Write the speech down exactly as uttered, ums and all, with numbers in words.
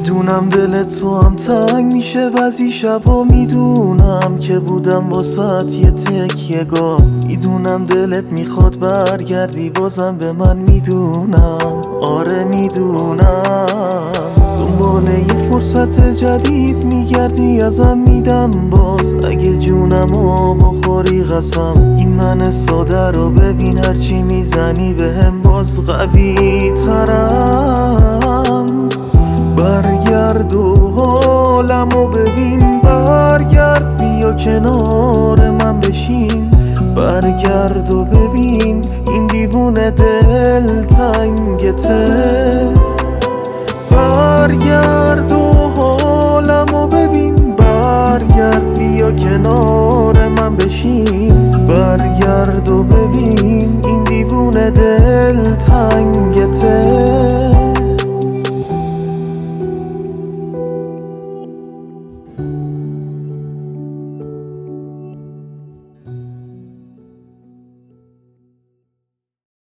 میدونم دل تو هم تنگ میشه وزی شبا، میدونم که بودم واسط یه تکیه گاه، میدونم دلت میخواد برگردی بازم به من، میدونم آره میدونم دنباله یه فرصت جدید میگردی ازم، میدم باز اگه جونمو بخوری قسم. این من ساده رو ببین هرچی میزنی بهم باز قوی ترم. برگرد و حالمو ببین، برگرد بیا کنار من بشین، برگرد و ببین این دیوونه دل تنگته. برگرد و حالمو ببین، برگرد بیا کنار من بشین، برگرد